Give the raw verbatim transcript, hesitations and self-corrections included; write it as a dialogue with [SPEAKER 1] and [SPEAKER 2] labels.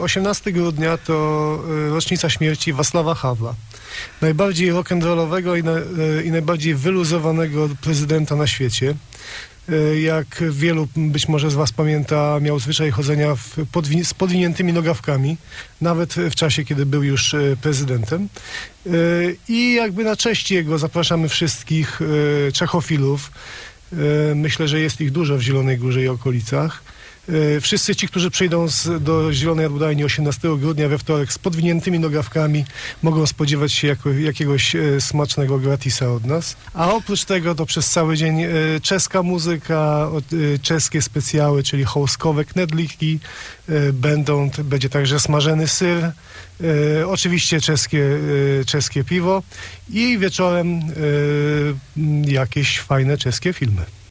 [SPEAKER 1] osiemnastego grudnia to rocznica śmierci Wacława Hawla, najbardziej rock'n'rollowego i, na, i najbardziej wyluzowanego prezydenta na świecie. Jak wielu być może z was pamięta, miał zwyczaj chodzenia w podwin- z podwiniętymi nogawkami, nawet w czasie, kiedy był już prezydentem. I jakby na cześć jego zapraszamy wszystkich czechofilów. Myślę, że jest ich dużo w Zielonej Górze i okolicach. Wszyscy ci, którzy przyjdą z, do Zielonej Jadłodajni osiemnastego grudnia we wtorek z podwiniętymi nogawkami, mogą spodziewać się jako, jakiegoś e, smacznego gratisa od nas. A oprócz tego to przez cały dzień e, czeska muzyka, e, czeskie specjały, czyli hołskowe knedliki, e, będą, będzie także smażony syr, e, oczywiście czeskie, e, czeskie piwo i wieczorem e, jakieś fajne czeskie filmy.